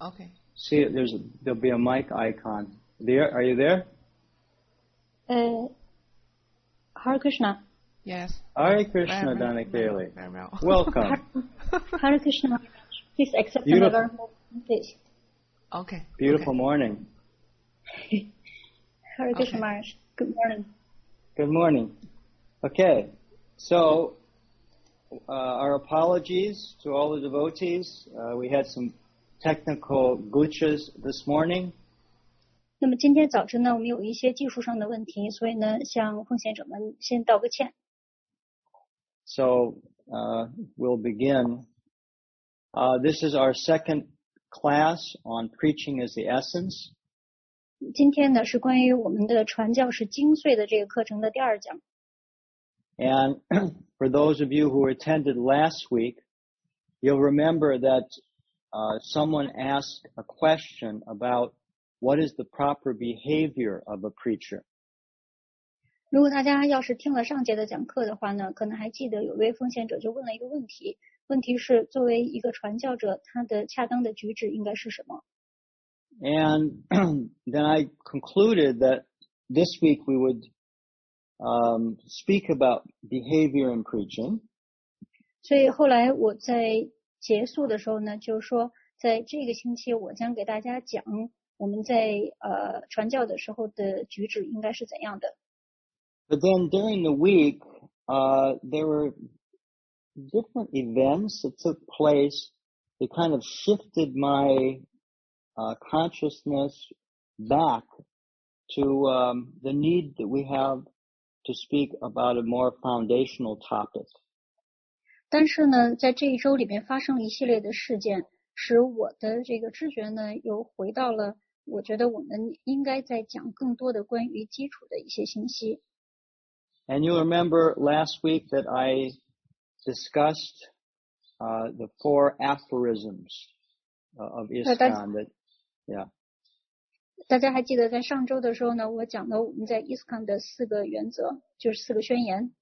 Okay. See, there'll be a mic icon. There, are you there? Hare Krishna. Yes. Hare Krishna, Danikeli. Very well. Welcome. Hare Krishna. Please accept Beautiful. another moment, please. Okay. Beautiful okay. morning. Hare Krishna Okay. Maharaj. Good morning. Good morning. Okay, so our apologies to all the devotees. We had some technical glitches this morning. 那么今天早晨呢，我们有一些技术上的问题，所以呢，向奉献者们先道个歉。 So we'll begin. This is our second class on preaching as the essence. 今天呢是关于我们的传教士精髓的这个课程的第二讲。 And for those of you who attended last week, you'll remember that someone asked a question about what is the proper behavior of a preacher. 如果大家要是听了上节的讲课的话呢，可能还记得有位奉献者就问了一个问题，问题是作为一个传教者，他的恰当的举止应该是什么？ And then I concluded that this week we would speak about behavior in preaching. 所以后来我在结束的时候呢，就是说在这个星期我将给大家讲我们在传教的时候的举止应该是怎样的。 But then during the week, there were different events that took place. They kind of shifted my consciousness back to the need that we have to speak about a more foundational topic. 但是呢，在这一周里面发生了一系列的事件，使我的这个知觉呢又回到了，我觉得我们应该在讲更多的关于基础的一些信息。 And you'll remember last week that I discussed the 4 aphorisms of ISKCON. That, yeah. 大家还记得在上周的时候呢，我讲了我们在 ISKCON 的4个原则，就是4个宣言。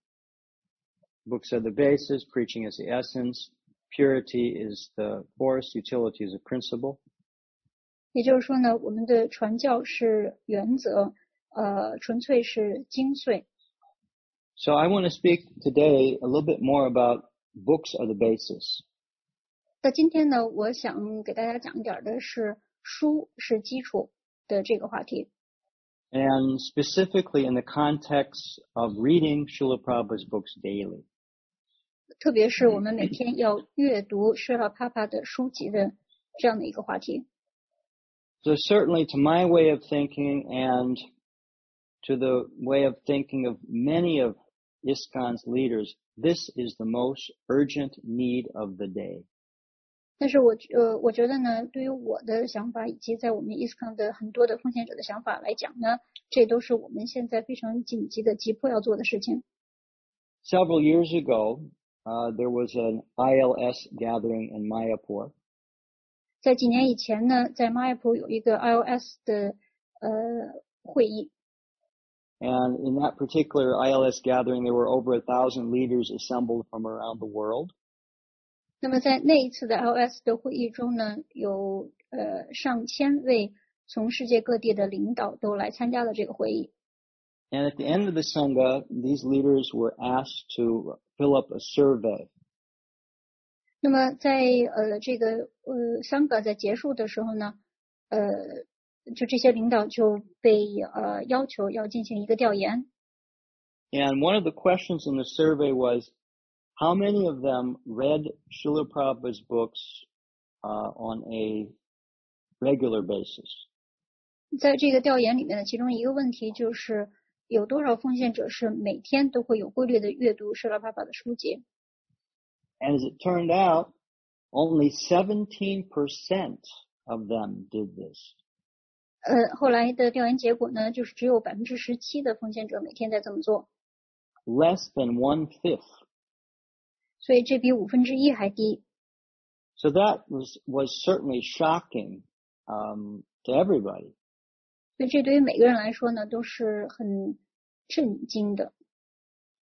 Books are the basis, preaching is the essence, purity is the force, utility is the principle. 也就是说呢，我们的传教是原则，纯粹是精髓。 So I want to speak today a little bit more about books are the basis. 那今天呢，我想给大家讲一点的是书是基础的这个话题。 And specifically in the context of reading Srila Prabhupada's books daily. 特别是我们每天要阅读舍拉帕帕的书籍的这样的一个话题。 So certainly to my way of thinking and to the way of thinking of many of ISKCON's leaders, this is the most urgent need of the day. 但是我觉得呢，对于我的想法以及在我们 ISKCON 的很多的奉献者的想法来讲呢，这都是我们现在非常紧急的、急迫要做的事情。 Several years ago, there was an ILS gathering in Mayapur. 在几年以前呢，在马亚普有一个 ILS 的会议。 And in that particular ILS gathering, there were over 1,000 leaders assembled from around the world. 那么在那一次的 ILS 的会议中呢，有上千位从世界各地的领导都来参加了这个会议。 And at the end of the Sangha, these leaders were asked to fill up a survey. 那么在这个Sangha 在结束的时候呢，就这些领导就被要求要进行一个调研。 And one of the questions in the survey was, how many of them read Srila Prabhupada's books on a regular basis? 在这个调研里面呢，其中一个问题就是有多少奉献者是每天都会有规律的阅读舍拉帕帕的书籍。 And as it turned out, only 17% of them did this. 后来的调研结果呢，就是只有17%的奉献者每天在这么做。 Less than 1/5. 所以这比1/5还低。 So that was certainly shocking to everybody. 所以这对于每个人来说呢，都是很震惊的。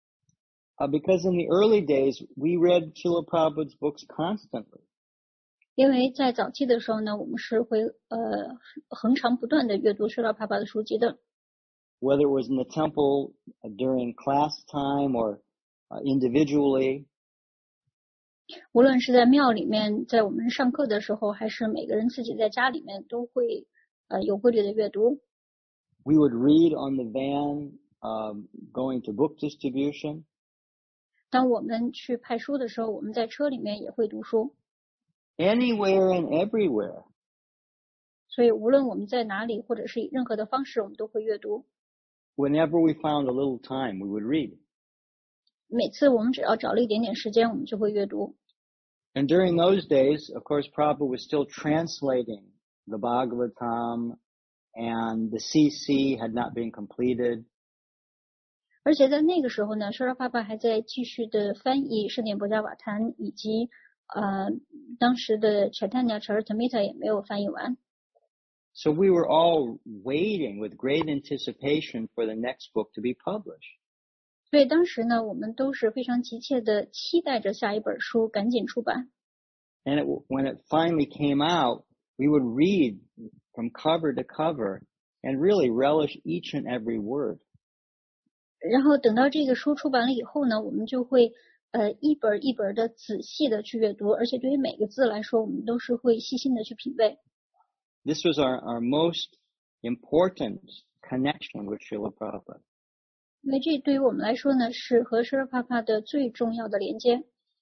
Because in the early days, we read Srila Prabhupada's books constantly. 因为在早期的时候呢，我们是会恒常不断的阅读舍拉帕帕的书籍的。 Whether it was in the temple during class time or individually. 无论是在庙里面，在我们上课的时候，还是每个人自己在家里面，都会有规律的阅读。 We would read on the van going to book distribution. 当我们去派书的时候，我们在车里面也会读书。 Anywhere and everywhere. 所以无论我们在哪里，或者是以任何的方式，我们都会阅读。 Whenever we found a little time, we would read. 每次我们只要找了一点点时间，我们就会阅读。 And during those days, of course, Prabhupada was still translating the Bhagavatam, and the CC had not been completed. 而且在那个时候呢，舍拉帕帕还在继续的翻译圣典博伽瓦坛，以及当时的 Chaitanya Charitamrita 也没有翻译完。 So we were all waiting with great anticipation for the next book to be published. 所以当时呢，我们都是非常急切的期待着下一本书赶紧出版。 And when it finally came out, we would read from cover to cover and really relish each and every word. 然后等到这个书出版了以后呢，我们就会一本一本的仔细的去阅读，而且对于每个字来说，我们都是会细心的去品味。 This was our most important connection with Srila Prabhupada. 因为这对于我们来说呢，是和舍拉帕帕的最重要的连接。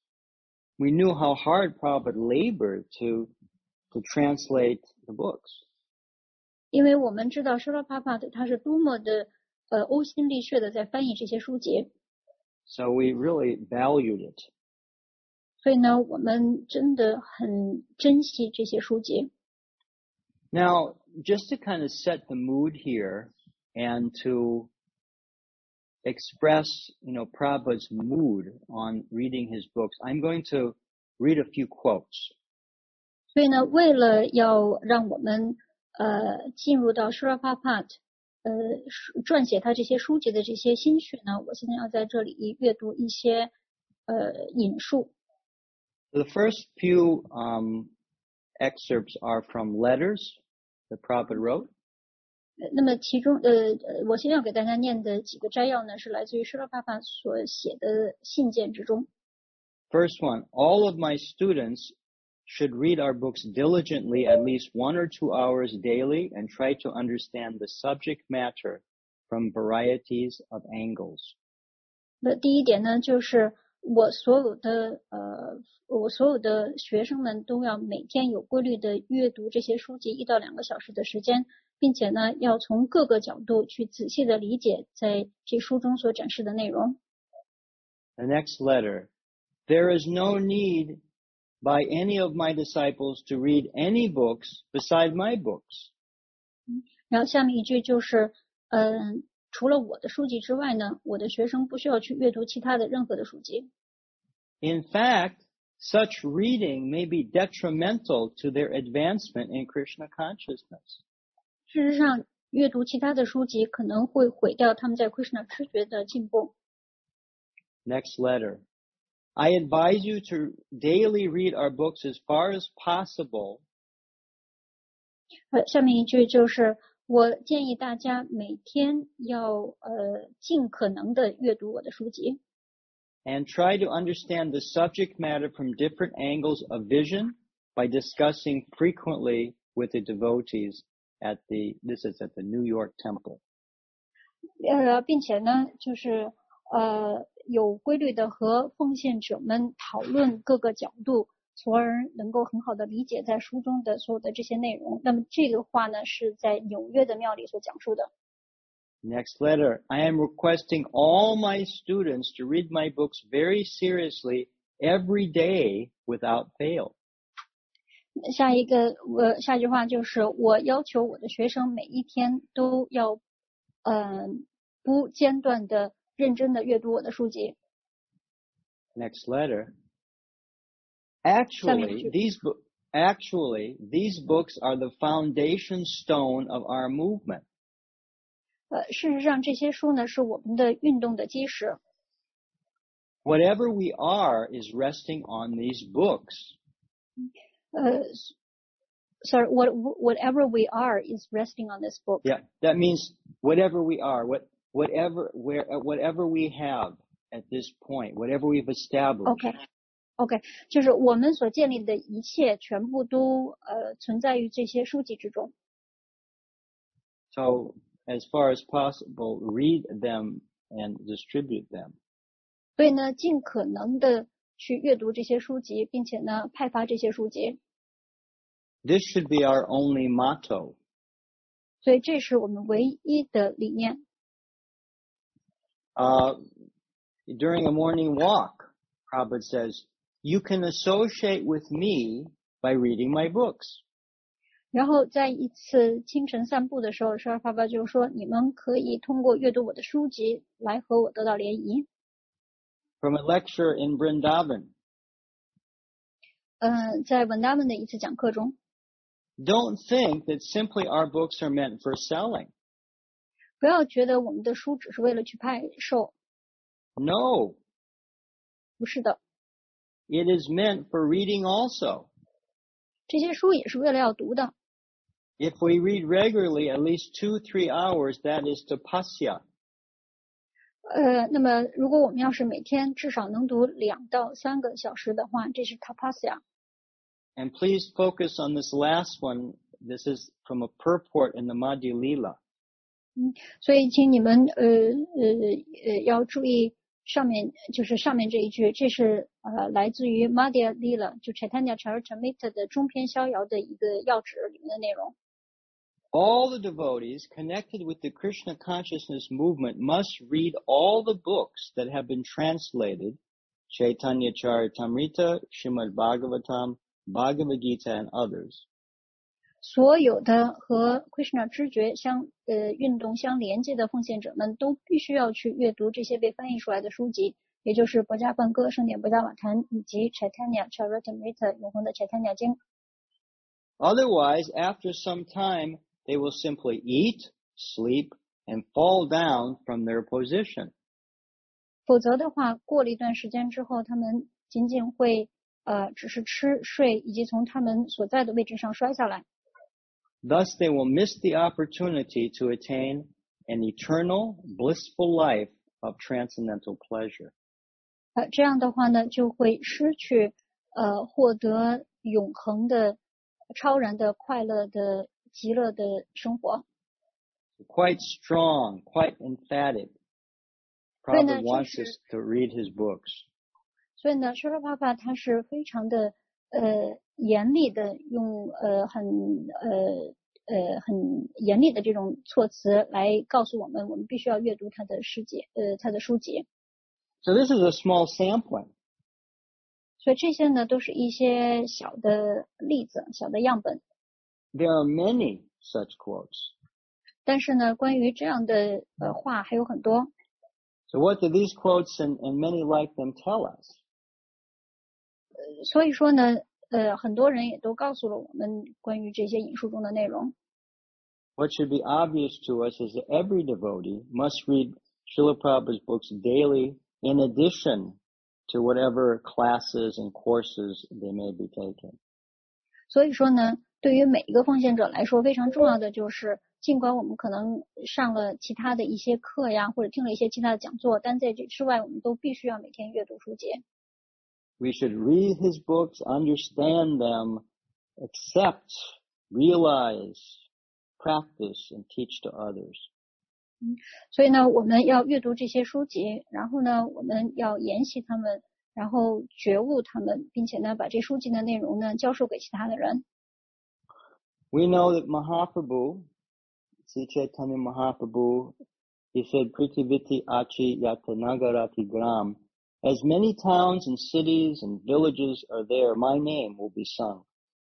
We knew how hard Prabhupada labored to translate the books. 因为我们知道舍拉帕帕的他是多么的呕心沥血的在翻译这些书籍。 So we really valued it. 所以呢，我们真的很珍惜这些书籍。 Now, just to kind of set the mood here and to express, Prabhupada's mood on reading his books, I'm going to read a few quotes. 所以呢，为了要让我们进入到舍拉帕帕撰写他这些书籍的这些心绪呢，我现在要在这里阅读一些引述。 The first few excerpts are from letters that Prabhupada wrote. 那么其中我现在要给大家念的几个摘要呢，是来自于舍拉帕帕所写的信件之中。 First one, all of my students should read our books diligently at least 1 or 2 hours daily and try to understand the subject matter from varieties of angles. 那第一点呢，就是我所有的学生们都要每天有规律的阅读这些书籍1到2个小时的时间，并且呢，要从各个角度去仔细的理解在这书中所展示的内容。 The next letter, there is no need by any of my disciples to read any books beside my books. 然后下面一句就是除了我的书籍之外呢，我的学生不需要去阅读其他的任何的书籍。 In fact, such reading may be detrimental to their advancement in Krishna consciousness. 事实上，阅读其他的书籍可能会毁掉他们在 Krishna 知觉的进步。 Next letter. I advise you to daily read our books as far as possible. 下面一句就是我建议大家每天要尽可能的阅读我的书籍。 And try to understand the subject matter from different angles of vision by discussing frequently with the devotees this is at the New York Temple. 并且呢，就是有规律的和奉献者们讨论各个角度，从而能够很好的理解在书中的所有的这些内容。那么这个话呢，是在纽约的庙里所讲述的。 Next letter. I am requesting all my students to read my books very seriously every day without fail. 下一句话就是我要求我的学生每一天都要不间断的认真的阅读我的书籍。 Next letter. Actually, these books are the foundation stone of our movement. 事实上，这些书呢是我们的运动的基石。 Whatever we are is resting on these books. Sorry, whatever we are is resting on this book. Yeah, that means whatever we are, whatever we have at this point, whatever we've established. OK， 就是我们所建立的一切全部都存在于这些书籍之中。 So as far as possible, read them and distribute them. 所以呢，尽可能的去阅读这些书籍，并且呢，派发这些书籍。 This should be our only motto. 所以这是我们唯一的理念。 During a morning walk, Prabhupada says, you can associate with me by reading my books. 然后在一次清晨散步的时候，舍利弗就说，你们可以通过阅读我的书籍来和我得到联谊。 From a lecture in Vrindavan. 在文达文的一次讲课中。 Don't think that simply our books are meant for selling. 不要觉得我们的书只是为了去派售。 No. 不是的。 It is meant for reading also. 这些书也是为了要读的。 If we read regularly, at least 2-3 hours, that is tapasya. 那么如果我们要是每天至少能读2到3个小时的话，这是 tapasya。 And please focus on this last one. This is from a purport in the Madhya Lila. 所以请你们要注意上面这一句，这是来自于 Madhya Lila 就 Chaitanya Charitamrita 的中篇逍遥的一个要旨里面的内容。 All the devotees connected with the Krishna consciousness movement must read all the books that have been translated, Chaitanya Charitamrita, Srimad Bhagavatam, Bhagavad Gita, and others. 所有的和 Krishna 知觉运动相连接的奉献者们都必须要去阅读这些被翻译出来的书籍，也就是博迦梵歌、圣典博迦瓦坛以及 Chaitanya Charitamrita 永恒的 Chaitanya 经。 Otherwise, after some time, they will simply eat, sleep, and fall down from their position. 否则的话，过了一段时间之后，他们仅仅会只是吃睡，以及从他们所在的位置上摔下来。 Thus, they will miss the opportunity to attain an eternal, blissful life of transcendental pleasure. 这样的话呢，就会失去获得永恒的、超然的、快乐的、极乐的生活。 Quite strong, quite emphatic. Prabhupada wants us to read his books. 所以呢，舍利弗他是非常的严厉的，用很严厉的这种措辞来告诉我们，我们必须要阅读他的书籍。 So this is a small sampling. 所以这些呢，都是一些小的例子、小的样本。 There are many such quotes. 但是呢，关于这样的话还有很多。 So what do these quotes and many like them tell us? 所以说呢，很多人也都告诉了我们关于这些引述中的内容。 What should be obvious to us is that every devotee must read Srila Prabhupada's books daily in addition to whatever classes and courses they may be taking. 所以说呢，对于每一个奉献者来说，非常重要的就是，尽管我们可能上了其他的一些课呀，或者听了一些其他的讲座，但在这之外，我们都必须要每天阅读书籍。 We should read his books, understand them, accept, realize, practice, and teach to others. 所以呢，我们要阅读这些书籍，然后呢，我们要研习他们，然后觉悟他们，并且呢，把这书籍的内容呢教授给其他的人。 We know that Mahaprabhu, Sri Chaitanya Mahaprabhu, he said, Prithiviti Achi Yata Nagarati Gram. As many towns and cities and villages are there, my name will be sung.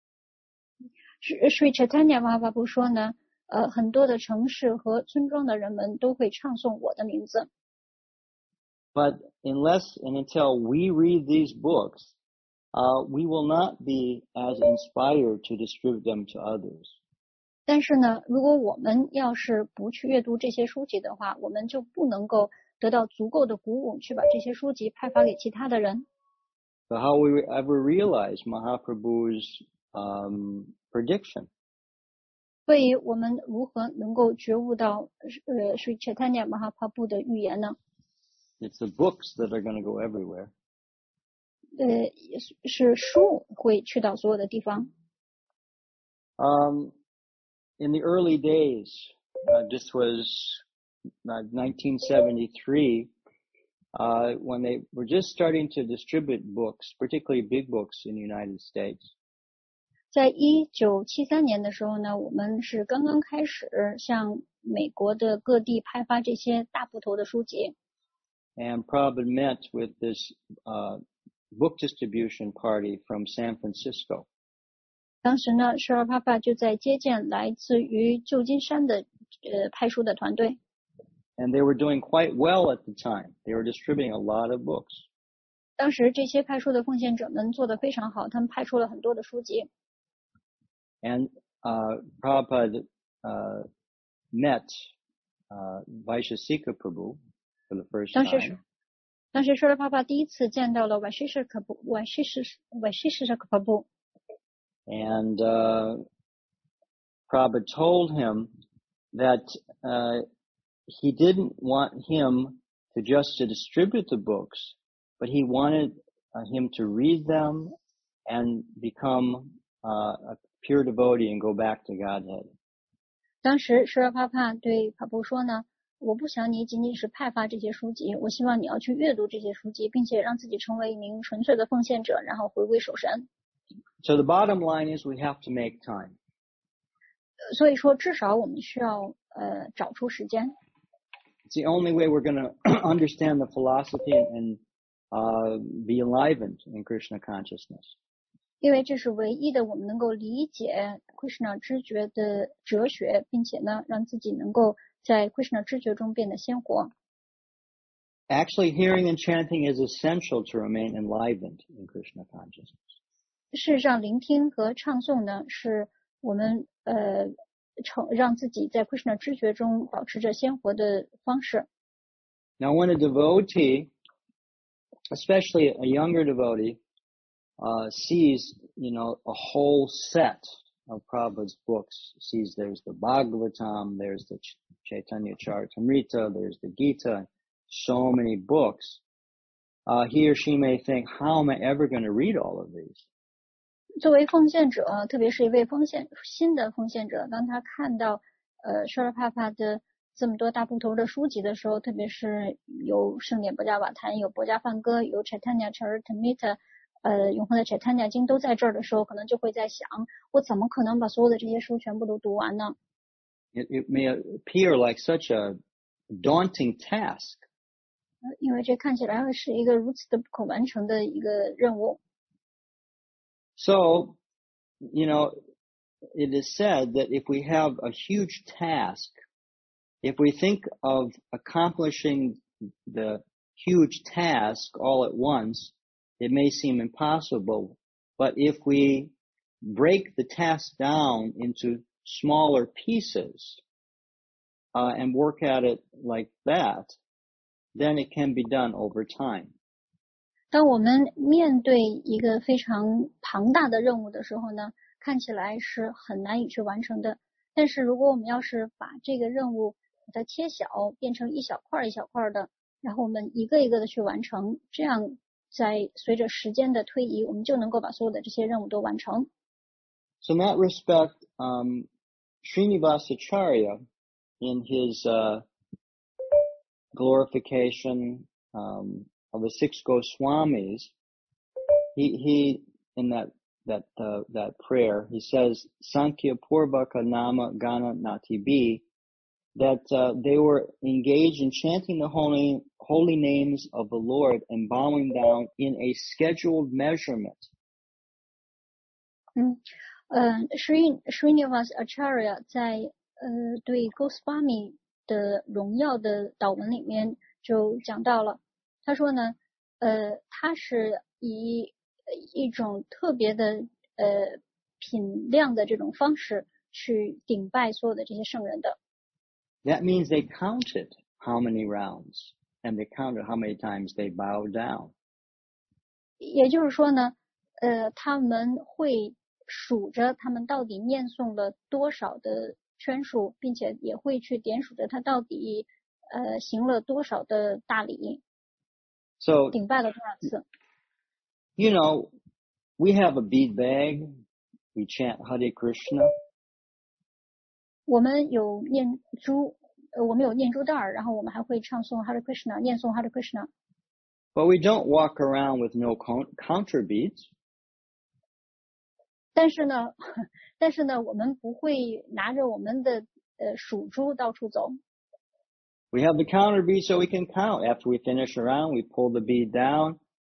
Sri Chaitanya Mahaprabhu 说呢，很多的城市和村庄的人们都会唱诵我的名字。 But unless and until we read these books, we will not be as inspired to distribute them to others. 但是呢，如果我们要是不去阅读这些书籍的话，我们就不能够得到足够的鼓舞，去把这些书籍派发给其他的人。 So how will we ever realize Mahaprabhu's prediction? 所以我们如何能够觉悟到Sri Chaitanya Mahaprabhu 的预言呢？ It's the books that are going to go everywhere. 是书会去到所有的地方。 In the early days, this was 1973, when they were just starting to distribute books, particularly big books in the United States. 在1973年的时候呢，我们是刚刚开始向美国的各地派发这些大部头的书籍。 And Prabhupada met with this book distribution party from San Francisco. 当时呢，Srila Prabhupada就在接见来自于旧金山的派书的团队。 And they were doing quite well at the time. They were distributing a lot of books. 当时这些派书的奉献者们做得非常好，他们派出了很多的书籍。 And Prabhupada met Vaisheshika Prabhu for the first time. 当时Srila Prabhupada第一次见到了Vaisheshika Prabhu。 And Prabhupada told him that he didn't want him to just to distribute the books, but he wanted him to read them and become a pure devotee and go back to Godhead. 当时Srila Prabhupada对Prabhu说呢，我不想你仅仅是派发这些书籍，我希望你要去阅读这些书籍，并且让自己成为一名纯粹的奉献者，然后回归守神。 So the bottom line is we have to make time. 所以说，至少我们需要找出时间。 It's the only way we're going to understand the philosophy and be enlivened in Krishna consciousness. 因为这是唯一的我们能够理解 Krishna 知觉的哲学，并且呢，让自己能够在 Krishna 知觉中变得鲜活。 Actually, hearing and chanting is essential to remain enlivened in Krishna consciousness. 事实上，聆听和唱诵呢，是我们让自己在 Krishna 知觉中保持着鲜活的方式。 Now, when a devotee, especially a younger devotee, sees, a whole set of Prabhupada's books, sees there's the Bhagavatam, there's the Chaitanya Charitamrita, there's the Gita, so many books, he or she may think, how am I ever going to read all of these? 作为奉献者，特别是一位新的奉献者，当他看到Srila Prabhupada 的这么多大部头的书籍的时候，特别是有圣典博伽瓦坛，有博伽梵歌，有 Chaitanya Charitamrita，永恒的 Chaitanya 经都在这儿的时候，可能就会在想，我怎么可能把所有的这些书全部都读完呢？ It may appear like such a daunting task. 因为这看起来是一个如此的不可完成的一个任务。 So, it is said that if we have a huge task, if we think of accomplishing the huge task all at once, it may seem impossible. But if we break the task down into smaller pieces, and work at it like that, then it can be done over time. 当我们面对一个非常庞大的任务的时候呢，看起来是很难以去完成的。但是如果我们要是把这个任务把它切小，变成一小块一小块的，然后我们一个一个的去完成，这样在随着时间的推移，我们就能够把所有的这些任务都完成。 So in that respect, Srinivasacharya, in his glorification of the six Goswamis, he in that prayer, he says, Sankhya Purvaka Nama Gana Natibi, that they were engaged in chanting the holy names of the Lord and bowing down in a scheduled measurement. Srinivas Acharya 在对 Goswami 的荣耀的祷文里面就讲到了，他说呢，他是以一种特别的品量的这种方式去顶拜所有的这些圣人的。 That means they counted how many rounds and they counted how many times they bowed down. 也就是说呢，他们会数着他们到底念诵了多少的圈数，并且也会去点数着他到底行了多少的大礼， So, 顶拜了多少次。 you know, we have a bead bag. We chant Hare Krishna. 我们有念珠袋，然后我们还会唱诵 Hare Krishna， 念诵 Hare Krishna。 But we don't walk around with no counter beads. 但是呢，我们不会拿着我们的数珠到处走。 We have the counter bead so we can count. After we finish a round, we pull the bead down.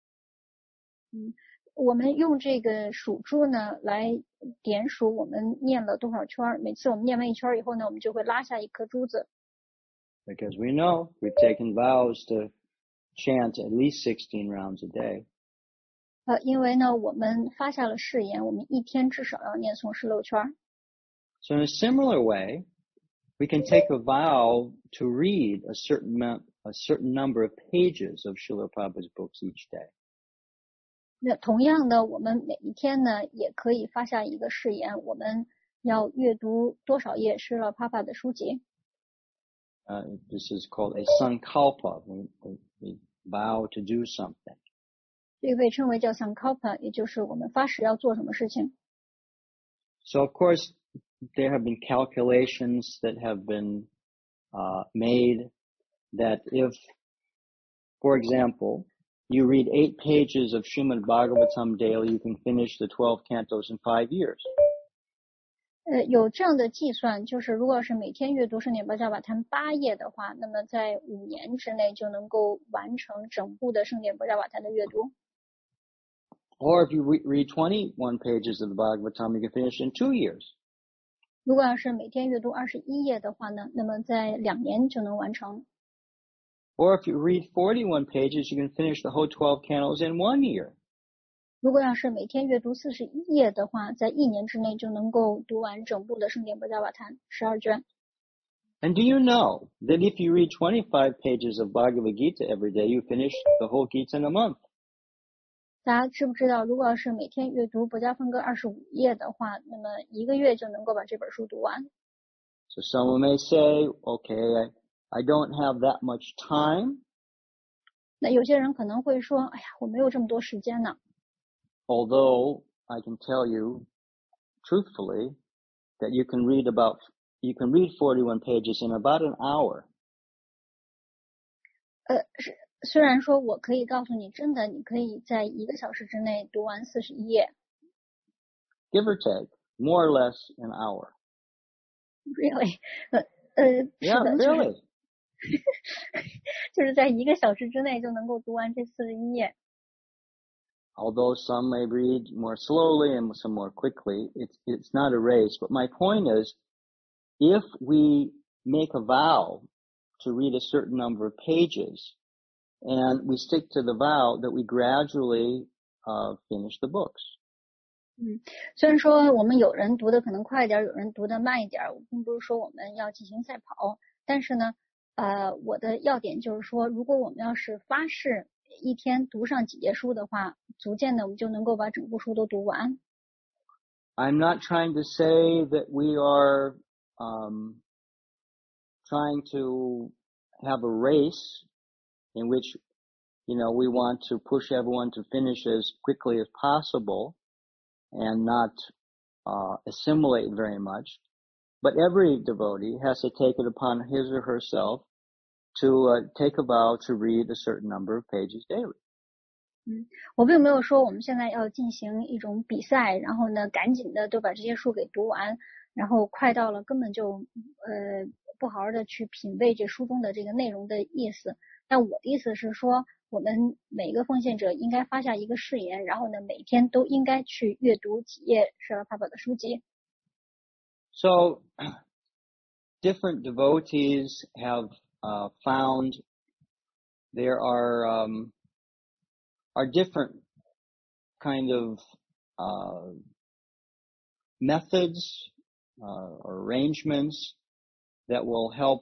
我们用这个数珠呢来点数我们念了多少圈，每次我们念完一圈以后呢，我们就会拉下一颗珠子。 Because we know we've taken vows to chant at least 16 rounds a day. 因为呢，我们发下了誓言，我们一天至少要念诵16圈。 So in a similar way, we can take a vow to read a certain number of pages of Srila Prabhupada's books each day. 那同样的，我们每一天呢，也可以发下一个誓言，我们要阅读多少页施了帕帕的书籍。 This is called a sankalpa. We vow to do something. 这个被称为叫 sankalpa， 也就是我们发誓要做什么事情。 So of course, there have been calculations that have been made that if, for example, you read 8 pages of Srimad Bhagavatam daily, you can finish the 12 cantos in 5 years. 有这样的计算，就是如果是每天阅读圣典巴加瓦坛8页的话，那么在5年之内就能够完成整部的圣典巴加瓦坛的阅读。 Or if you read 21 pages of the Bhagavatam, you can finish in 2 years. 如果要是每天阅读21页的话呢，那么在2年就能完成。 Or if you read 41 pages, you can finish the whole 12 cantos in 1 year. 如果要是每天阅读41页的话，在1年之内就能够读完整部的圣典巴加瓦坛12卷。 And do you know that if you read 25 pages of Bhagavad Gita every day, you finish the whole Gita in a month? 大家知不知道，如果要是每天阅读博伽梵歌25页的话，那么1个月就能够把这本书读完。 So someone may say, okay, I don't have that much time. 那有些人可能会说，哎呀，我没有这么多时间呢。 Although I can tell you truthfully that you can read 41 pages in about an hour. 虽然说我可以告诉你，真的，你可以在1个小时之内读完41页。 Give or take, more or less an hour. Really? Yeah, 是的 really. 就是在1个小时之内就能够读完这41页。 Although some may read more slowly and some more quickly, it's not a race. But my point is, if we make a vow to read a certain number of pages, and we stick to the vow, that we gradually finish the books. 虽然说我们有人读的可能快一点，有人读的慢一点，并不是说我们要进行赛跑，但是呢，我的要点就是说，如果我们要是发誓一天读上几页书的话，逐渐的我们就能够把整部书都读完。 I'm not trying to say that we are trying to have a race in which, we want to push everyone to finish as quickly as possible and not assimilate very much. But every devotee has to take it upon his or herself to take a vow to read a certain number of pages daily. 我并没有说我们现在要进行一种比赛，然后呢，赶紧的都把这些书给读完，然后快到了根本就不好好的去品味这书中的这个内容的意思。但我的意思是说，我们每个奉献者应该发下一个誓言，然后呢，每天都应该去阅读几页舍拉帕帕的书籍。 So, different devotees have found there are different kind of methods or arrangements that will help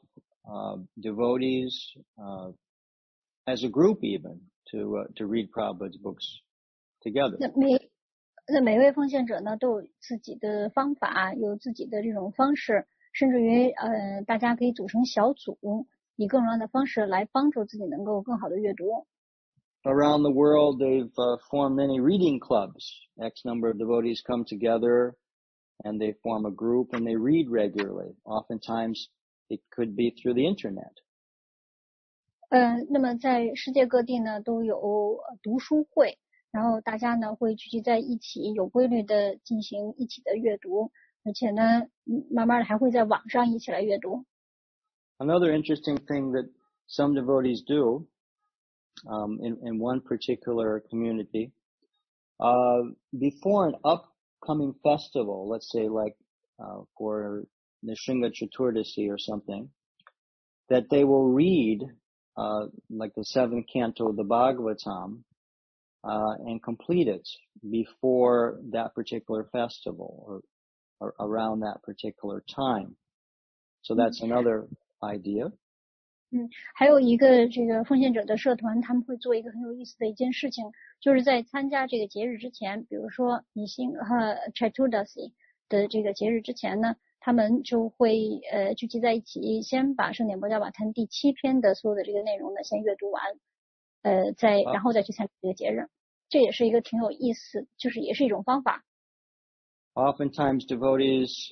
devotees as a group even to read Prabhupada's books together. 每位奉献者呢都有自己的方法，有自己的这种方式，甚至于大家可以组成小组，以各种各样的方式来帮助自己能够更好的阅读。 Around the world, they've formed many reading clubs. X number of devotees come together and they form a group and they read regularly. Oftentimes, it could be through the internet. 那么在世界各地呢都有读书会，然后大家呢会聚集在一起，有规律的进行一起的阅读，而且呢慢慢的还会在网上一起来阅读。 Another interesting thing that some devotees do in one particular community, before an upcoming festival, let's say like for Nishinga Chaturdasi or something, that they will read like the 7th canto of the Bhagavatam and complete it before that particular festival or around that particular time. So that's another idea. 还有一个这个奉献者的社团，他们会做一个很有意思的一件事情，就是在参加这个节日之前，比如说尼辛和 Chaturdasi 的这个节日之前呢，他们就会聚集在一起，先把圣典博伽瓦坛第7篇的所有的这个内容呢先阅读完，然后再去参加这个节日，这也是一个挺有意思，就是也是一种方法。 Oftentimes devotees,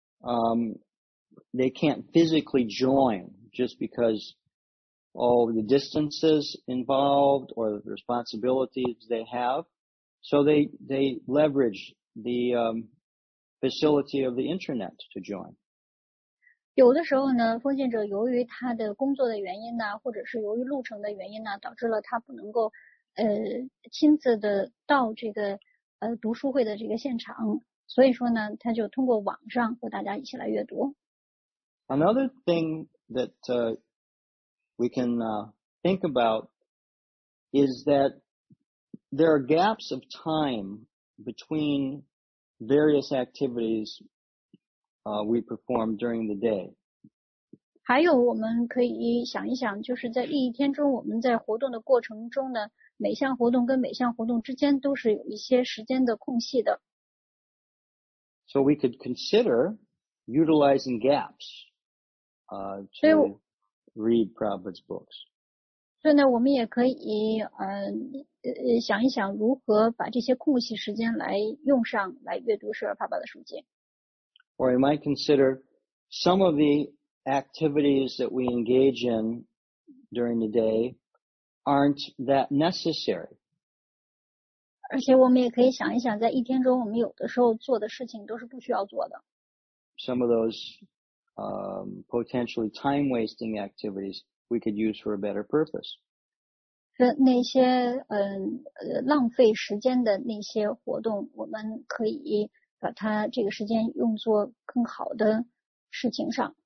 they can't physically join just because the distances involved or the responsibilities they have. So they leverage the facility of the internet to join. 有的时候呢，奉献者由于他的工作的原因呢，或者是由于路程的原因呢，导致了他不能够亲自的到这个读书会的这个现场，所以说呢，他就通过网上和大家一起来阅读。 Another thing that we can think about is that there are gaps of time between various activities we perform during the day. 还有我们可以想一想，就是在一天中，我们在活动的过程中呢，每项活动跟每项活动之间都是有一些时间的空隙的。 So we could consider utilizing gaps to read Prabhupada's books. 所以呢，我们也可以想一想如何把这些空隙时间来用上来阅读舍尔帕巴的书籍。 Or we might consider some of the activities that we engage in during the day aren't that necessary. 而且我们也可以想一想，在一天中我们有的时候做的事情都是不需要做的。 Some of those potentially time-wasting activities we could use for a better purpose. 那些浪费时间的那些活动，我们可以把它这个时间用作更好的事情上。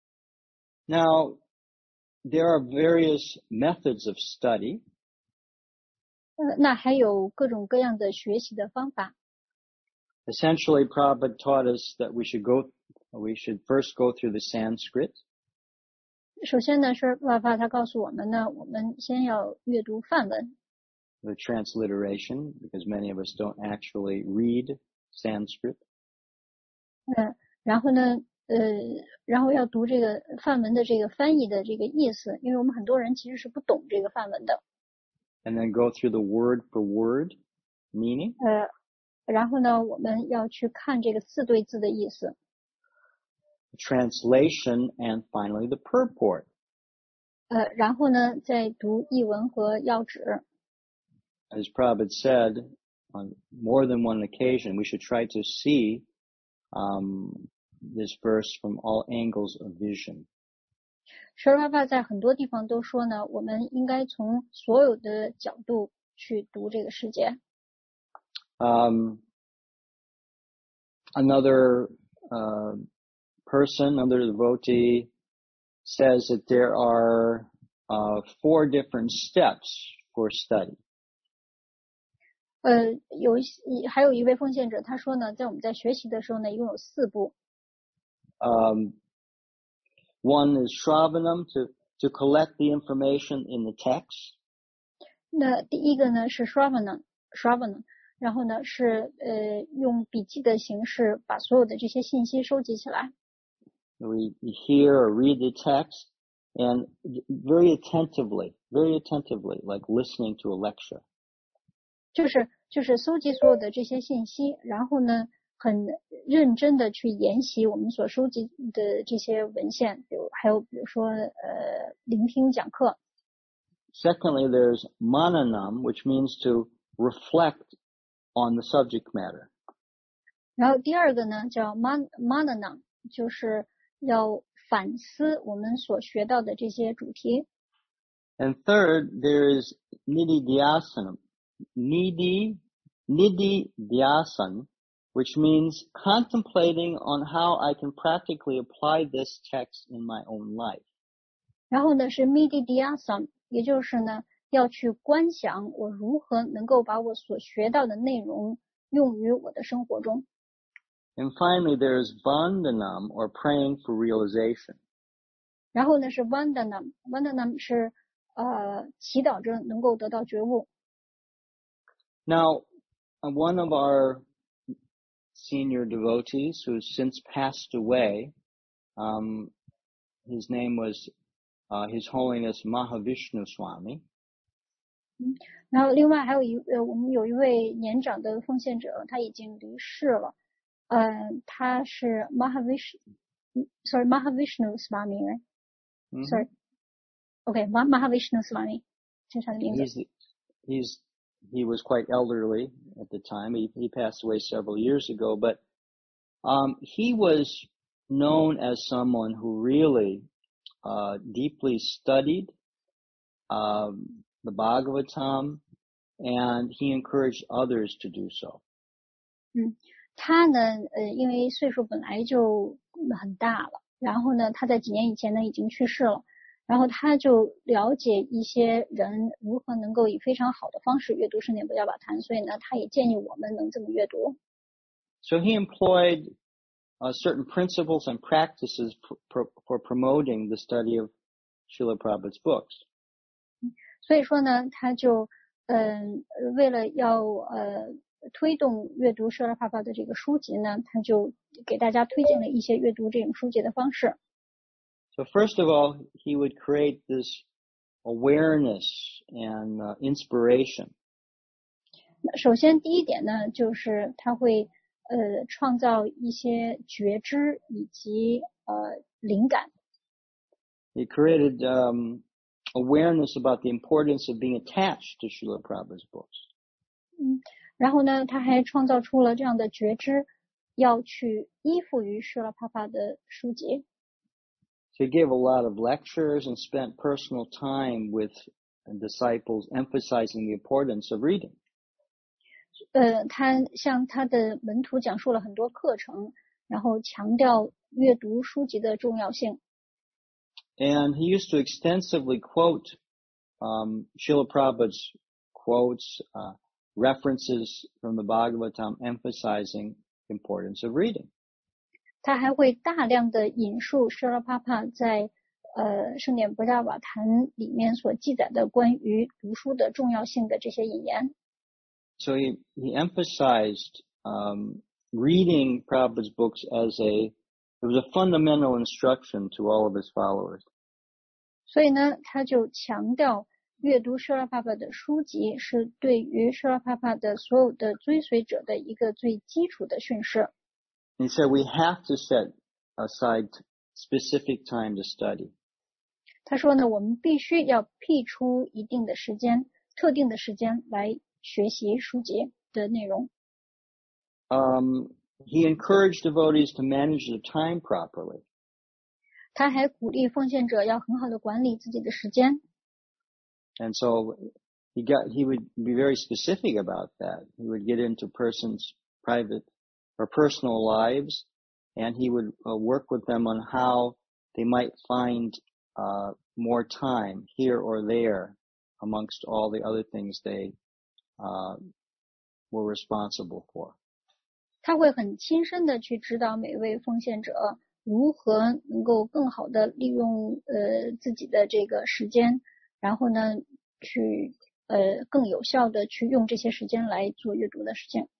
Now, there are various methods of study. 那还有各种各样的学习的方法。 Essentially, Prabhupada taught us that we should first go through the Sanskrit. 首先呢，是帕帕他告诉我们呢，我们先要阅读梵文。 The transliteration, because many of us don't actually read Sanskrit. 然后呢，然后要读这个梵文的这个翻译的这个意思，因为我们很多人其实是不懂这个梵文的。 And then go through the word for word meaning. 然后呢，我们要去看这个字对字的意思。 Translation and finally the purport. 然后呢，再读译文和要旨。 As Prabhupada said on more than one occasion, we should try to see this verse from all angles of vision. 舍尔帕在很多地方都说呢，我们应该从所有的角度去读这个世界。 Another person, another devotee, says that there are 4 different steps for study. 还有一位奉献者他说呢，在我们在学习的时候呢，一共有4步。 One is Shravanam, to collect the information in the text. 那第一个呢是 Shravanam， 然后呢是用笔记的形式把所有的这些信息收集起来。 We hear or read the text and very attentively, like listening to a lecture. 就是搜集所有的这些信息，然后呢很认真的去研习我们所收集的这些文献，还有比如说聆听讲课。 Secondly, there's mananam, which means to reflect on the subject matter. 然后第二个呢叫 mananam， 就是要反思我们所学到的这些主题。 And third, there is nididhyasanam, nididhyasan, which means contemplating on how I can practically apply this text in my own life. 然后呢是 nididhyasam， 也就是呢要去观想我如何能够把我所学到的内容用于我的生活中。 And finally, there is vandanam, or praying for realization. 然后呢是 vandanam 是祈祷着能够得到觉悟。 Now, one of our senior devotees who's since passed away, his name was His Holiness Mahavishnu Swami. 然后另外还有我们有一位年长的奉献者，他已经离世了。他是 Mahavishnu Swami, right? Sorry. Okay, Mahavishnu Swami. 这是他的名字。 He was quite elderly at the time. He passed away several years ago, but he was known as someone who really deeply studied the Bhagavatam, and he encouraged others to do so. 他呢因为岁数本来就很大了，然后呢他在几年以前呢已经去世了，然后他就了解一些人如何能够以非常好的方式阅读圣典博伽宝坛，所以呢他也建议我们能这么阅读。 So he employed certain principles and practices for promoting the study of Srila Prabhupada's books. 所以说呢他就为了要推动阅读舍拉帕帕的这个书籍呢，他就给大家推荐了一些阅读这种书籍的方式。 So first of all, he would create this awareness and inspiration. 首先第一点呢，就是他会创造一些觉知以及灵感。 He created awareness about the importance of being attached to Srila Prabhupada's books. 然后呢，他还创造出了这样的觉知，要去依附于舍拉帕帕的书籍。 So he gave a lot of lectures and spent personal time with disciples, emphasizing the importance of reading. 他向他的门徒讲述了很多课程，然后强调阅读书籍的重要性。 And he used to extensively quote Srila Prabhupada's quotes, references from the Bhagavatam, emphasizing the importance of reading. 他还会大量的引述舍拉帕帕在圣典博伽宝坛里面所记载的关于读书的重要性的这些引言。 So he emphasized reading Prabhupada's books it was a fundamental instruction to all of his followers. 所以呢，他就强调阅读舍拉帕帕的书籍是对于舍拉帕帕的所有的追随者的一个最基础的训示。 He said we have to set aside specific time to study. 他说呢，我们必须要辟出一定的时间，特定的时间来学习书籍的内容。 He encouraged devotees to manage their time properly. 他还鼓励奉献者要很好的管理自己的时间。 And so he would be very specific about that. He would get into persons' private or personal lives, and he would work with them on how they might find more time here or there amongst all the other things they were responsible for. 他会很亲身的去指导每位奉献者如何能够更好的利用自己的这个时间，然后呢去更有效的去用这些时间来做阅读的事情。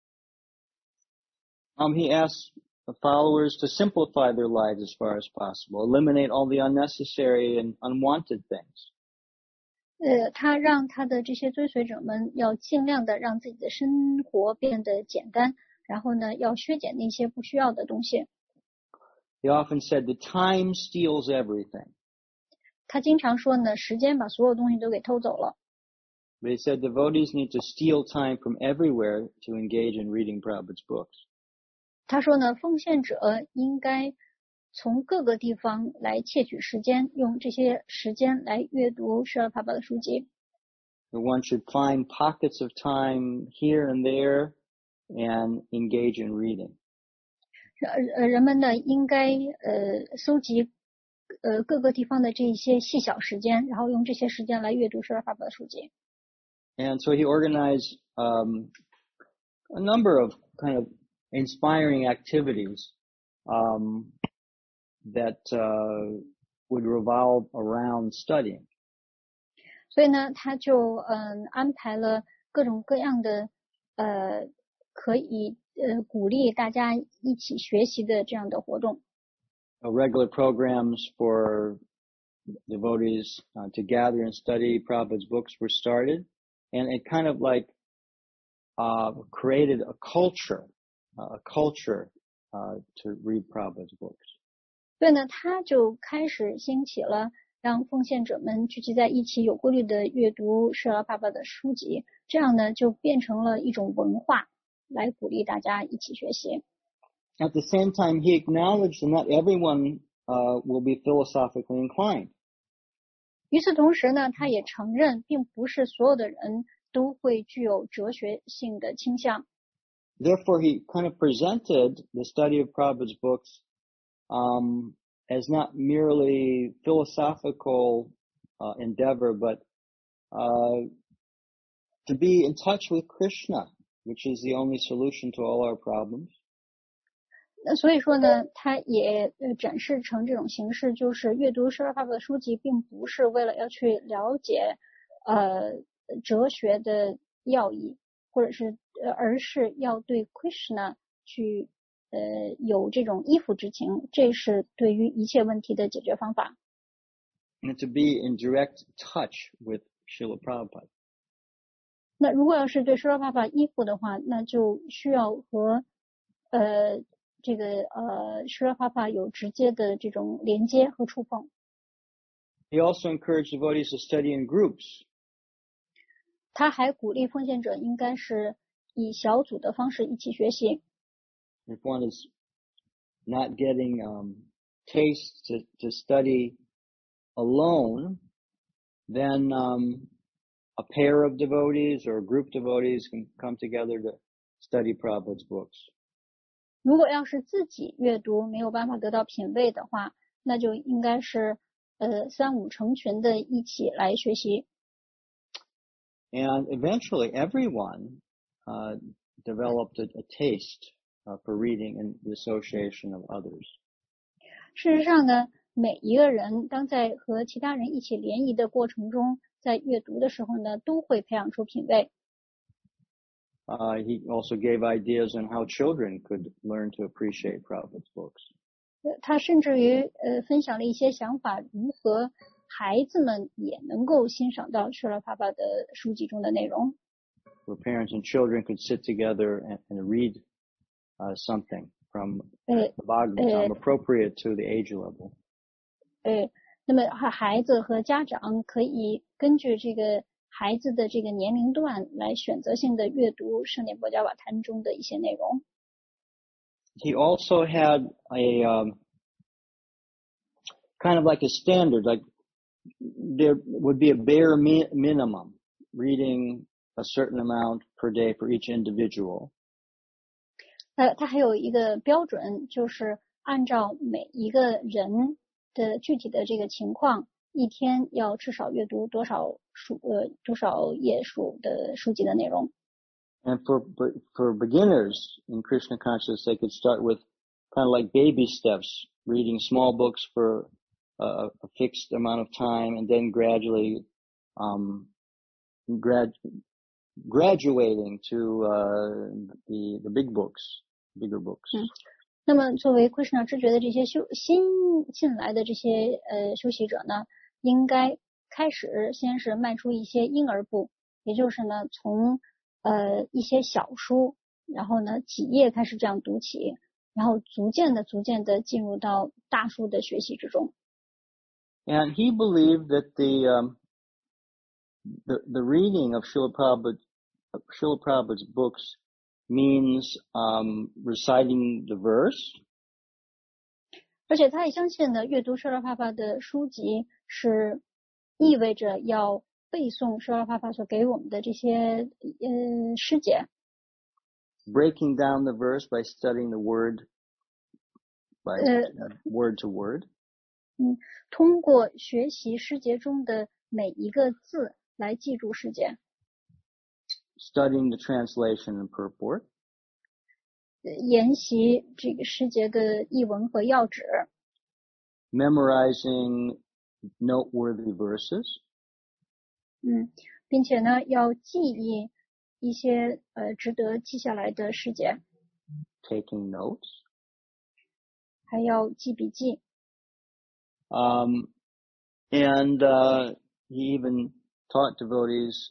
He asks the followers to simplify their lives as far as possible, eliminate all the unnecessary and unwanted things. 他让他的这些追随者们要尽量的让自己的生活变得简单，然后呢，要削减那些不需要的东西。 He often said that time steals everything. 他经常说呢，时间把所有东西都给偷走了。 But he said devotees need to steal time from everywhere to engage in reading Prabhupada's books. 他说呢，奉献者应该从各个地方来窃取时间，用这些时间来阅读舍拉帕巴的书籍。 One should find pockets of time here and there and engage in reading. 人们呢应该搜集各个地方的这一些细小时间，然后用这些时间来阅读舍拉帕巴的书籍。 And so he organized a number of kind of inspiring activities that would revolve around studying. 所以呢，他就安排了各种各样的可以鼓励大家一起学习的这样的活动。 Regular programs for devotees to gather and study Prabhupada's books were started, and it kind of like created a culture to read Prabhupada's books. 所以呢，他就开始兴起了让奉献者们聚集在一起，有规律的阅读舍拉帕巴的书籍，这样呢就变成了一种文化，来鼓励大家一起学习。 At the same time, he acknowledged that not everyone will be philosophically inclined. 与此同时呢，他也承认，并不是所有的人都会具有哲学性的倾向。 Therefore, he kind of presented the study of Prabhupada's books as not merely philosophical endeavor, but to be in touch with Krishna, which is the only solution to all our problems. 所以说呢，他也展示成这种形式，就是阅读舍拉帕巴的书籍，并不是为了要去了解哲学的要义，或者是而是要对 Krishna 去有这种依附之情，这是对于一切问题的解决方法。 And to be in direct touch with Srila Prabhupada. 那如果要是对舍拉帕巴依附的话，那就需要和这个舍拉帕巴有直接的这种连接和触碰。 He also encouraged devotees to study in groups. 他还鼓励奉献者应该是以小组的方式一起学习。 If one is not getting taste to study alone, then a pair of devotees or a group of devotees can come together to study Prabhupada's books. 如果要是自己阅读没有办法得到品味的话，那就应该是三五成群的一起来学习。 And eventually everyone developed a taste for reading in the association of others. 事实上呢，每一个人当在和其他人一起联谊的过程中，在阅读的时候呢，都会培养出品味。 He also gave ideas on how children could learn to appreciate Prabhupada's books. 他甚至于分享了一些想法，如何孩子们也能够欣赏到舍拉帕巴的书籍中的内容。 Where parents and children could sit together and read something from the Bhagavatam appropriate to the age level. 那么孩子和家长可以根据这个孩子的这个年龄段来选择性的阅读圣典波迦瓦坛中的一些内容。 He also had a kind of like a standard, like there would be a bare minimum reading a certain amount per day for each individual. 他还有一个标准，就是按照每一个人的具体的这个情况，一天要至少阅读多少页数的书籍的内容。 And for beginners in Krishna consciousness, they could start with kind of like baby steps, reading small books for a fixed amount of time, and then gradually graduating to the bigger books. 那么作为 Krishna 知觉的这些新进来的这些修习者呢，应该开始先是迈出一些婴儿步，也就是呢从一些小书，然后呢几页开始这样读起，然后逐渐的进入到大书的学习之中。 And he believed that the reading of Srila Prabhupada's books means reciting the verse. 而且他也相信呢，阅读舍拉帕帕的书籍是意味着要背诵舍拉帕帕所给我们的这些诗节。 Breaking down the verse by studying the word by word to word. 通过学习诗节中的每一个字来记住诗节。 Studying the translation and purport. 研习这个诗节的译文和要旨。 Memorizing noteworthy verses. 并且呢，要记忆一些值得记下来的诗节。 Taking notes. 还要记笔记。 And he even taught devotees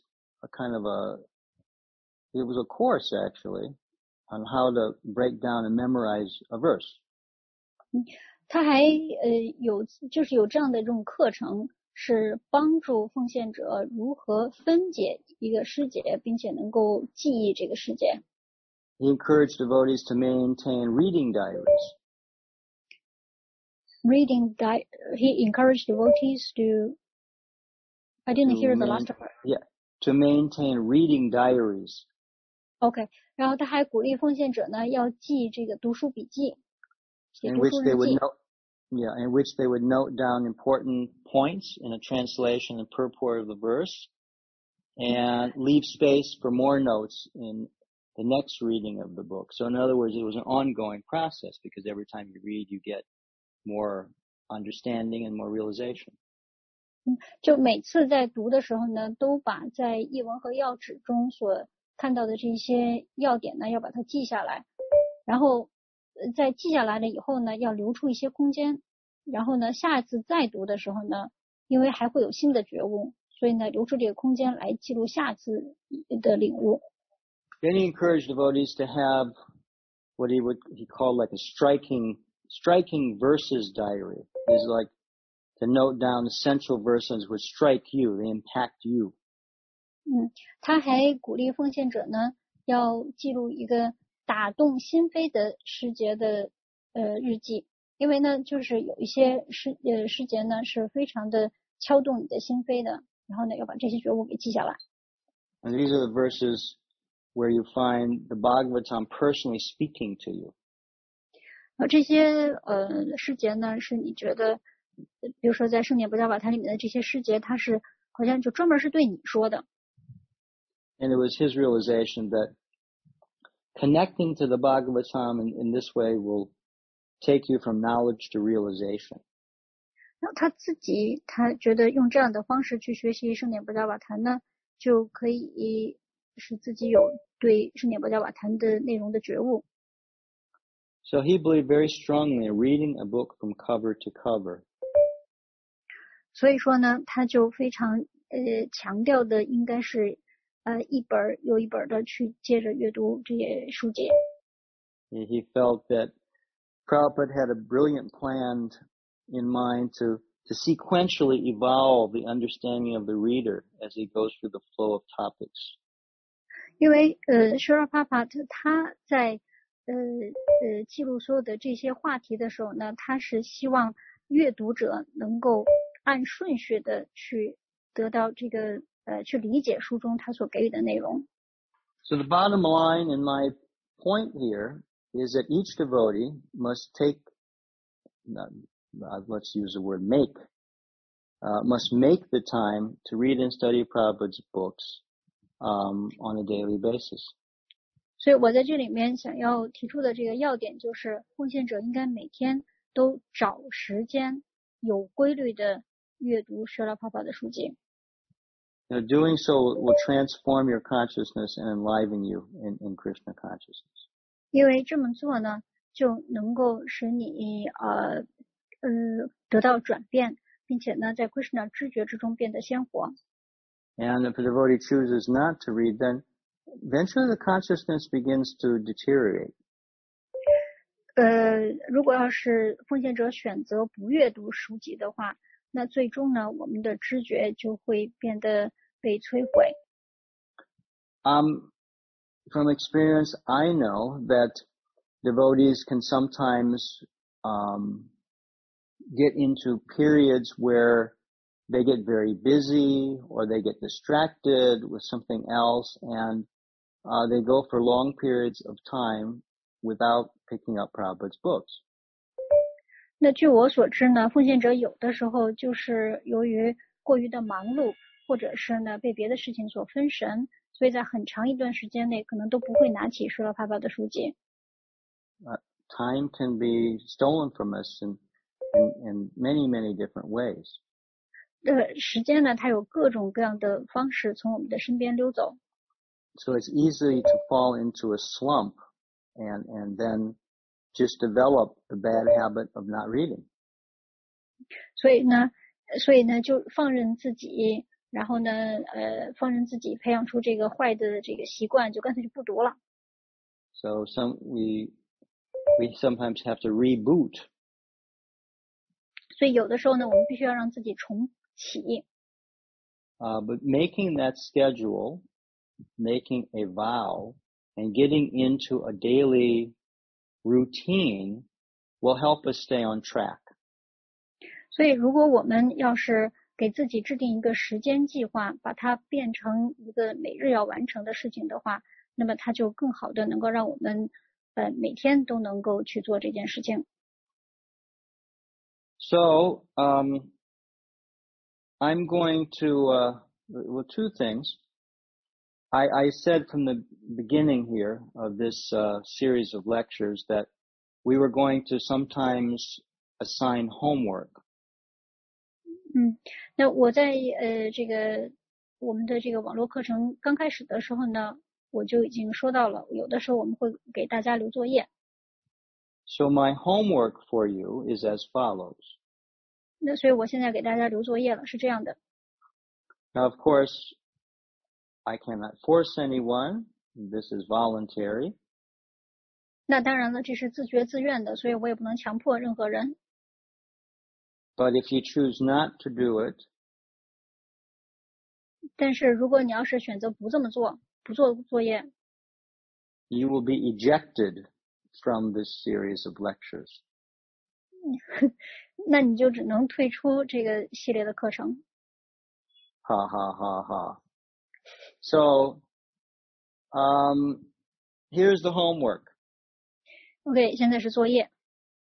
it was a course actually on how to break down and memorize a verse. 他还有这样的这种课程，是帮助奉献者如何分解一个诗节，并且能够记忆这个诗节。 He encouraged devotees to maintain reading diaries. He encouraged devotees to. I didn't hear the last part. Yeah, to maintain reading diaries. OK， 然后他还鼓励奉献者呢要记这个读书笔记，写读书日记。 In which they would note down important points in a translation and purport of the verse, and leave space for more notes in the next reading of the book. So in other words, it was an ongoing process because every time you read, you get more understanding and more realization. 就每次在读的时候呢，都把在译文和要旨中所看到的这些要点呢，要把它记下来，然后在记下来了以后呢，要留出一些空间，然后呢，下一次再读的时候呢，因为还会有新的觉悟，所以呢，留出这个空间来记录下次的领悟。 Then he encouraged devotees to have what he called like a striking verses diary. It's like to note down essential verses which strike you, they impact you. 他还鼓励奉献者呢，要记录一个打动心扉的诗节的日记，因为呢，就是有一些诗节呢是非常的敲动你的心扉的，然后呢，要把这些觉悟给记下来。 And these are the verses where you find the Bhagavatam personally speaking to you. 这些诗节呢，是你觉得，比如说在圣典不加瓦坛里面的这些诗节，它是好像就专门是对你说的。 And it was his realization that connecting to the Bhagavatam in this way will take you from knowledge to realization. 然后他觉得用这样的方式去学习圣典不加瓦坛呢，就可以使自己有对圣典不加瓦坛的内容的觉悟。 So he believed very strongly in reading a book from cover to cover. 所以说呢，他就非常强调的应该是一本又一本的去接着阅读这些书节。 He felt that Prabhupada had a brilliant plan in mind to sequentially evolve the understanding of the reader as he goes through the flow of topics. 因为Srila Prabhupada他在记录所有的这些话题的时候呢，他是希望阅读者能够按顺序的去得到这个去理解书中他所给予的内容。 So the bottom line in my point here is that each devotee must take, let's use the word make, must make the time to read and study Prabhupada's books on a daily basis. 所以我在这里面想要提出的这个要点就是，奉献者应该每天都找时间，有规律的阅读Srila Prabhupada的书籍。 Doing so will transform your consciousness and enliven you in Krishna consciousness. 因为这么做呢，就能够使你得到转变，并且呢，在 Krishna 知觉之中变得鲜活。 And if a devotee chooses not to read, then eventually the consciousness begins to deteriorate. 如果要是奉献者选择不阅读书籍的话，那最终呢，我们的知觉就会变得被摧毁。 From experience, I know that devotees can sometimes get into periods where they get very busy or they get distracted with something else, and they go for long periods of time without picking up Prabhupada's books. 那据我所知呢，奉献者有的时候就是由于过于的忙碌，或者是呢被别的事情所分神，所以在很长一段时间内可能都不会拿起舍罗帕巴的书籍。 Time can be stolen from us in many, many different ways. 时间呢，它有各种各样的方式从我们的身边溜走。 So it's easy to fall into a slump and then just develop the bad habit of not reading. 所以呢，就放任自己，然后呢，放任自己培养出这个坏的这个习惯，就干脆就不读了。 So we sometimes have to reboot. 所以有的时候呢，我们必须要让自己重启。 But making that schedule, making a vow, and getting into a daily routine will help us stay on track. 所以如果我们要是给自己制定一个时间计划，把它变成一个每日要完成的事情的话，那么它就更好的能够让我们每天都能够去做这件事情。 So, I'm going to, well, two things. I said from the beginning here of this series of lectures that we were going to sometimes assign homework. 那我在这个我们的这个网络课程刚开始的时候呢，我就已经说到了，有的时候我们会给大家留作业。 So my homework for you is as follows. 那所以我现在给大家留作业了，是这样的。 Now, of course, I cannot force anyone. This is voluntary. 那当然了，这是自觉自愿的，所以我也不能强迫任何人。 But if you choose not to do it, 但是如果你要是选择不这么做，不做作业， you will be ejected from this series of lectures. 那你就只能退出这个系列的课程。 Ha ha ha ha. So, here's the homework. OK， 现在是作业。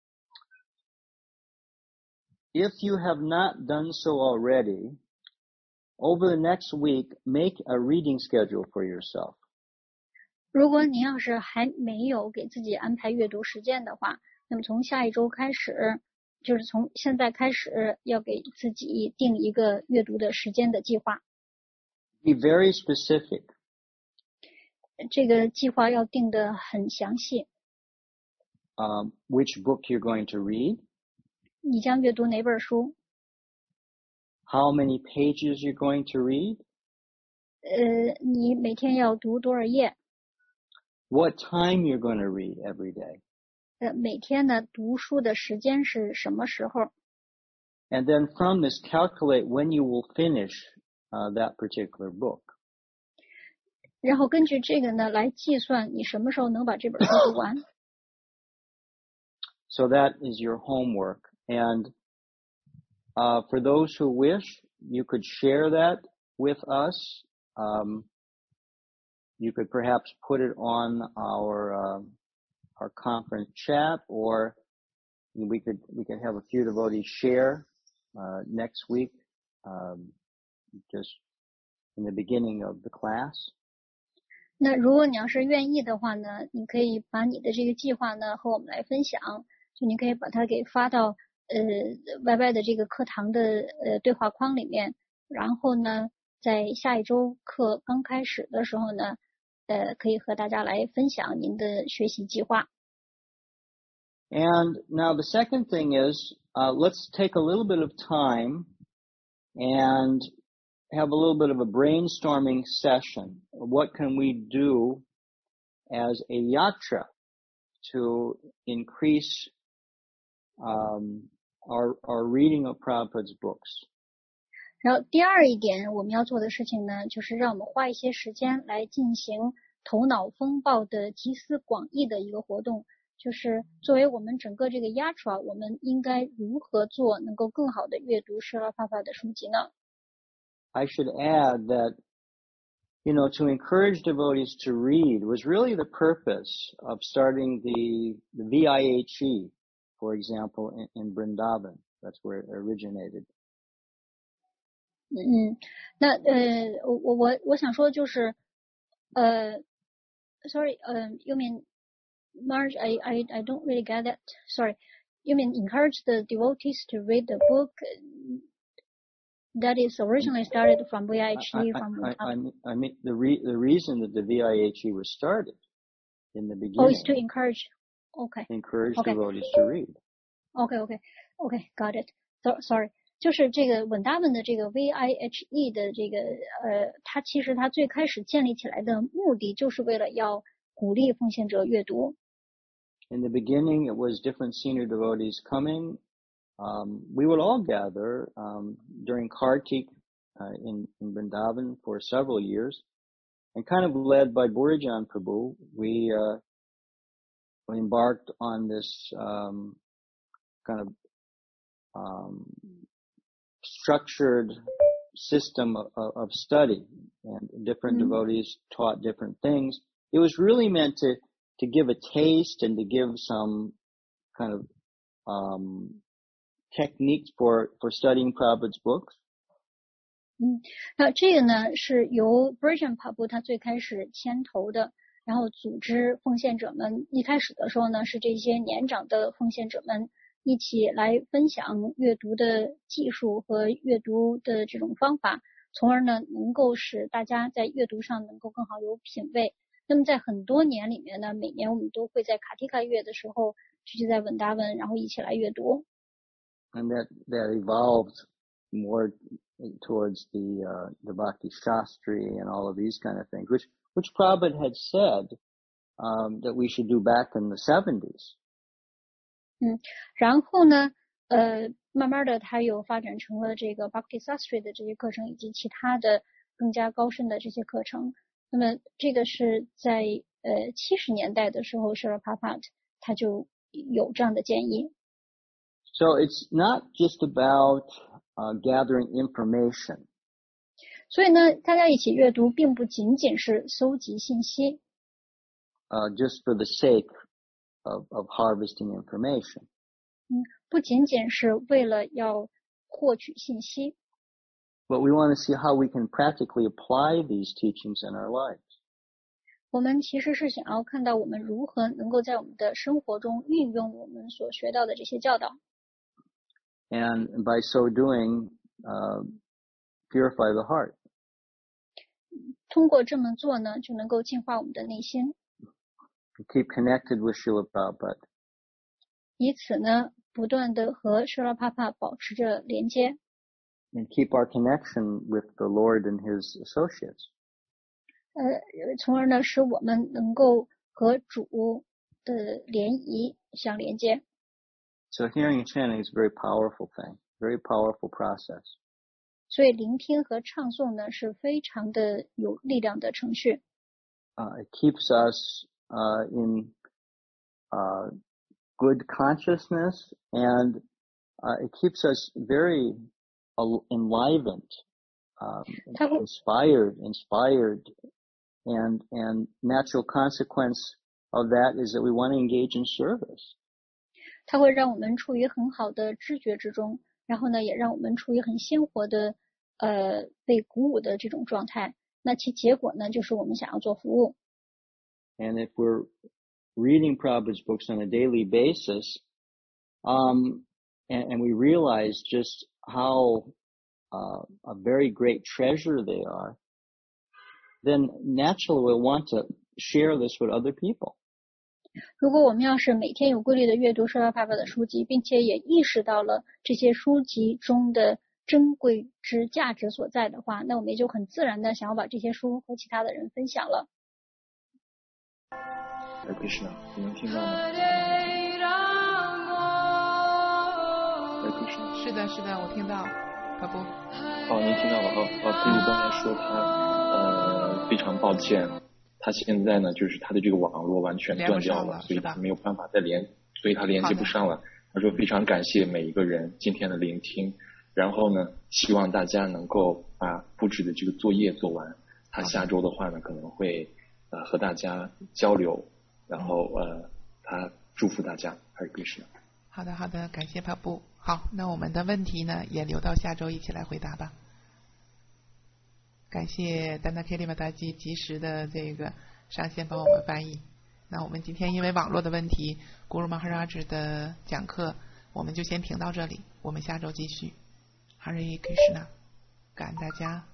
If you have not done so already, over the next week, make a reading schedule for yourself. 如果你要是还没有给自己安排阅读时间的话，那么从下一周开始，就是从现在开始，要给自己定一个阅读的时间的计划。 Be very specific. 这个计划要定得很详细。 Which book you're going to read? 你将阅读哪本书？ How many pages you're going to read? 你每天要读多少页？ What time you're going to read every day? 每天呢读书的时间是什么时候？ And then from this, calculate when you will finish that particular book. 然后根据这个呢来计算你什么时候能把这本书读完。 So that is your homework. And for those who wish, you could share that with us. You could perhaps put it on our conference chat, or we could have a few devotees share next week, just in the beginning of the class. 那如果你要是愿意的话呢，你可以把你的这个计划呢和我们来分享，就你可以把它给发到YY的这个课堂的对话框里面，然后呢在下一周课刚开始的时候呢，可以和大家来分享您的学习计划。 And now the second thing is, let's take a little bit of time and have a little bit of a brainstorming session. What can we do as a yatra to increase our reading of Prabhupada's books? 然后第二一点我们要做的事情呢，就是让我们花一些时间来进行头脑风暴的集思广益的一个活动，就是作为我们整个这个 yatra， 我们应该如何做能够更好的阅读施拉帕帕的书籍呢？ I should add that, to encourage devotees to read was really the purpose of starting the VIHE, for example, in Vrindavan. That's where it originated. 那我想说就是sorry, you mean Marge, I don't really get that. Sorry. You mean encourage the devotees to read the book that is originally started from VIHE I mean the reason that the VIHE was started in the beginning. Oh, is to encourage. Okay. Encourage devotees to read. Okay, got it. Sorry. 就是这个稳达文的这个 VIHE 的这个它其实它最开始建立起来的目的就是为了要鼓励奉献者阅读。 In the beginning, it was different senior devotees coming. We would all gather during Kartik in Vrindavan for several years, and kind of led by Burijan Prabhu, we embarked on this kind of structured system of study, and different devotees taught different things. It was really meant to give a taste and to give some kind of techniques for studying Prabhupada's books. 那这个呢是由 Burijan Prabhu 他最开始牵头的，然后组织奉献者们。一开始的时候呢，是这些年长的奉献者们一起来分享阅读的技术和阅读的这种方法，从而呢能够使大家在阅读上能够更好有品味。那么在很多年里面呢，每年我们都会在卡提卡月的时候聚集在稳达文，然后一起来阅读。 And that evolved more towards the Bhakti Shastri and all of these kind of things, which Prabhupada had said that we should do back in the 70s. 然后呢，慢慢的它又发展成了这个 Bhakti Shastri 的这些课程，以及其他的更加高深的这些课程。那么这个是在70年代的时候 Srila Prabhupada 他就有这样的建议。 So it's not just about gathering information. 所以呢，大家一起阅读并不仅仅是搜集信息。 Just for the sake of harvesting information. 不仅仅是为了要获取信息。 But we want to see how we can practically apply these teachings in our lives. 我们其实是想要看到我们如何能够在我们的生活中运用我们所学到的这些教导。 And by so doing, purify the heart. 通过这么做呢，就能够净化我们的内心。 Keep connected with Srila Prabhupada. 以此呢，不断的和施拉帕帕保持着连接。 And keep our connection with the Lord and His associates. 从而呢，使我们能够和主的联谊相连接。 So hearing and chanting is a very powerful thing, very powerful process. 所以聆听和唱诵呢，是非常的有力量的程序。 It keeps us in good consciousness, and it keeps us very enlivened, inspired, and natural consequence of that is that we want to engage in service. 它会让我们处于很好的知觉之中，然后呢，也让我们处于很鲜活的被鼓舞的这种状态。那其结果呢，就是我们想要做服务。 And if we're reading Prabhupada's books on a daily basis, and we realize just how a very great treasure they are, then naturally we'll want to share this with other people. 如果我们要是每天有规律的阅读舍拉帕帕的书籍，并且也意识到了这些书籍中的珍贵之价值所在的话，那我们也就很自然的想要把这些书和其他的人分享了。 Krishna， 你能听到吗？ 是的，我听到。可不。 您听到了。譬如刚才说他非常抱歉，他现在呢就是他的这个网络完全断掉了，所以他没有办法再所以他连接不上了。他说非常感谢每一个人今天的聆听，然后呢希望大家能够把布置的这个作业做完。他下周的话呢可能会和大家交流，然后他祝福大家。Hare Krishna。 好的，感谢帕布。好，那我们的问题呢也留到下周一起来回答吧。感谢丹娜 Kelly 马达基及时的这个上线帮我们翻译。那我们今天因为网络的问题，Guru Maharaj 的讲课我们就先停到这里，我们下周继续。Hare Krishna，感恩大家。